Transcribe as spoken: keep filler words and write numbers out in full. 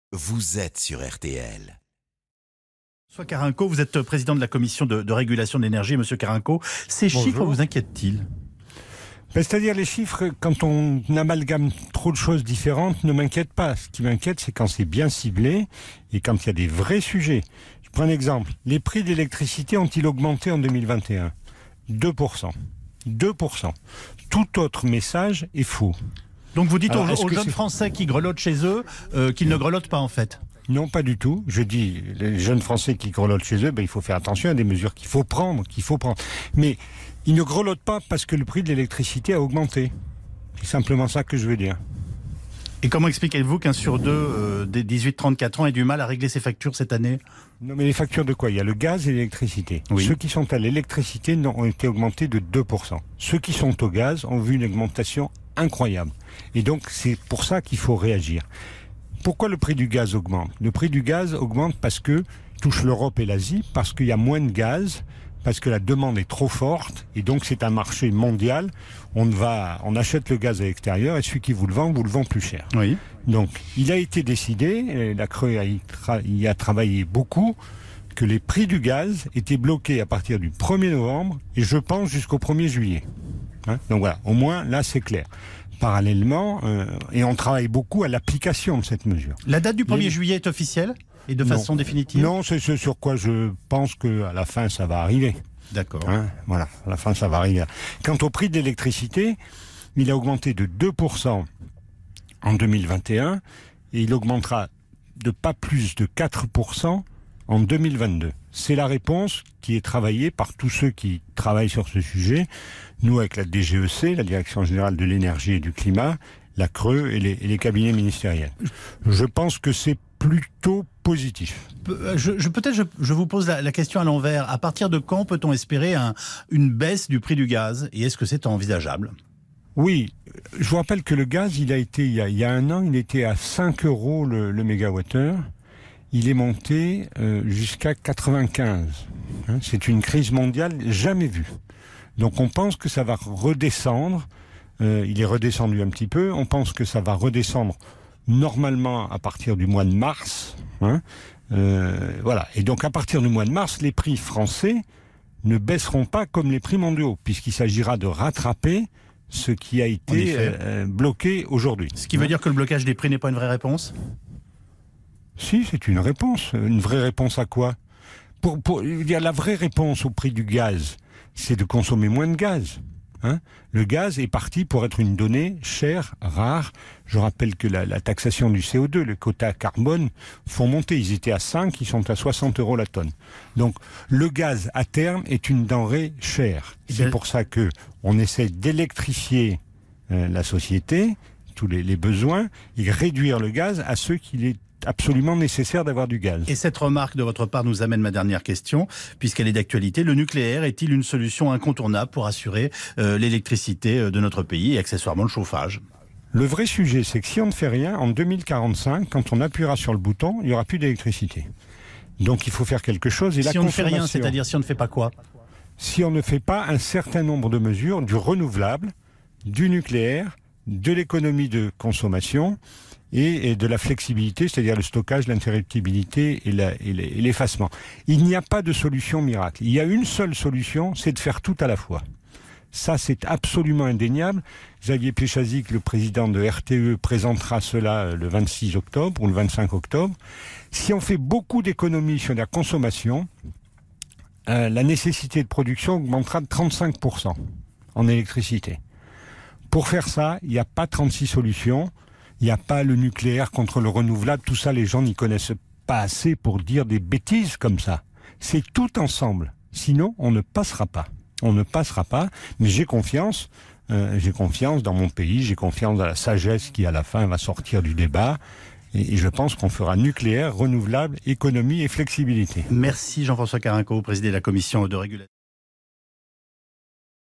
Vous êtes sur R T L. Monsieur Carenco, vous êtes président de la commission de, de régulation de l'énergie. Monsieur Carenco, ces Bonjour. chiffres vous inquiètent-ils ? Ben, c'est-à-dire les chiffres, quand on amalgame trop de choses différentes, ne m'inquiètent pas. Ce qui m'inquiète, c'est quand c'est bien ciblé et quand il y a des vrais sujets. Je prends un exemple. Les prix de l'électricité ont-ils augmenté en deux mille vingt et un ? deux pour cent. deux pour cent. Tout autre message est faux. Donc vous dites Alors, aux, est-ce aux que jeunes c'est- Français qui grelottent chez eux euh, qu'ils ne grelottent pas en fait. Non, pas du tout. Je dis, les jeunes Français qui grelottent chez eux, ben, il faut faire attention à des mesures qu'il faut prendre, qu'il faut prendre. Mais ils ne grelottent pas parce que le prix de l'électricité a augmenté. C'est simplement ça que je veux dire. Et comment expliquez-vous qu'un sur deux euh, des dix-huit trente-quatre ans ait du mal à régler ses factures cette année ? Non, mais les factures de quoi ? Il y a le gaz et l'électricité. Oui. Ceux qui sont à l'électricité n'ont- ont été augmentés de deux pour cent. Ceux qui sont au gaz ont vu une augmentation incroyable. Et donc, c'est pour ça qu'il faut réagir. Pourquoi le prix du gaz augmente ? Le prix du gaz augmente parce que touche l'Europe et l'Asie, parce qu'il y a moins de gaz, parce que la demande est trop forte, et donc c'est un marché mondial. On va, on achète le gaz à l'extérieur, et celui qui vous le vend, vous le vend plus cher. Oui. Donc, il a été décidé, et la C R E a y, tra- y a travaillé beaucoup, que les prix du gaz étaient bloqués à partir du premier novembre, et je pense jusqu'au premier juillet. Hein, donc voilà, au moins là c'est clair. Parallèlement, euh, et on travaille beaucoup à l'application de cette mesure. La date du premier Les- juillet est officielle et de Non. façon définitive ? Non, c'est ce sur quoi je pense qu'à la fin ça va arriver. D'accord. Hein, voilà, à la fin ça va arriver. Quant au prix de l'électricité, il a augmenté de deux pour cent en deux mille vingt et un et il augmentera de pas plus de quatre pour cent en deux mille vingt-deux. C'est la réponse qui est travaillée par tous ceux qui travaillent sur ce sujet. Nous, avec la D G E C, la Direction Générale de l'Énergie et du Climat, la C R E et les, et les cabinets ministériels. Je pense que c'est plutôt positif. Pe- Je, je- peut-être je, je vous pose la, la question à l'envers. À partir de quand peut-on espérer un- une baisse du prix du gaz ? Et est-ce que c'est envisageable ? Oui, je vous rappelle que le gaz, il a été, il y a, il y a un an, il était à cinq euros le, le mégawattheure. Il est monté euh, jusqu'à quatre-vingt-quinze. Hein, c'est une crise mondiale jamais vue. Donc on pense que ça va redescendre. Euh, il est redescendu un petit peu. On pense que ça va redescendre normalement à partir du mois de mars. Hein, euh, voilà. Et donc à partir du mois de mars, les prix français ne baisseront pas comme les prix mondiaux, puisqu'il s'agira de rattraper ce qui a En été effet. euh, bloqué aujourd'hui. Ce qui veut dire que le blocage des prix n'est pas une vraie réponse ? Si, c'est une réponse. Une vraie réponse à quoi ? Pour, pour, il y a la vraie réponse au prix du gaz, c'est de consommer moins de gaz. Hein, le gaz est parti pour être une donnée chère, rare. Je rappelle que la, la taxation du C O deux, le quota carbone, font monter. Ils étaient à cinq, ils sont à soixante euros la tonne. Donc le gaz, à terme, est une denrée chère. Eh C'est bien- pour ça que on essaie d'électrifier euh, la société, tous les, les besoins, et réduire le gaz à ceux qu'il est absolument nécessaire d'avoir du gaz. Et cette remarque de votre part nous amène ma dernière question, puisqu'elle est d'actualité. Le nucléaire est-il une solution incontournable pour assurer euh, l'électricité euh, de notre pays et accessoirement le chauffage ? Le vrai sujet, c'est que si on ne fait rien, en deux mille quarante-cinq, quand on appuiera sur le bouton, il n'y aura plus d'électricité. Donc il faut faire quelque chose. Et la Si on ne fait rien, consommation, c'est-à-dire si on ne fait pas quoi ? si on ne fait pas un certain nombre de mesures, du renouvelable, du nucléaire, de l'économie de consommation et, et de la flexibilité, c'est-à-dire le stockage, l'interruptibilité et, la- et l'e- et l'effacement. Il n'y a pas de solution miracle. Il y a une seule solution, c'est de faire tout à la fois. Ça, c'est absolument indéniable. Xavier Péchazic, le président de R T E, présentera cela euh, le vingt-six octobre ou le vingt-cinq octobre. Si on fait beaucoup d'économies sur la consommation, euh, la nécessité de production augmentera de trente-cinq pour cent en électricité. Pour faire ça, il n'y a pas trente-six solutions. Il n'y a pas le nucléaire contre le renouvelable. Tout ça, les gens n'y connaissent pas assez pour dire des bêtises comme ça. C'est tout ensemble. Sinon, on ne passera pas. On ne passera pas. Mais j'ai confiance. Euh, j'ai confiance dans mon pays. J'ai confiance dans la sagesse qui, à la fin, va sortir du débat. Et, et je pense qu'on fera nucléaire, renouvelable, économie et flexibilité. Merci Jean-François Carenco, président de la commission de régulation.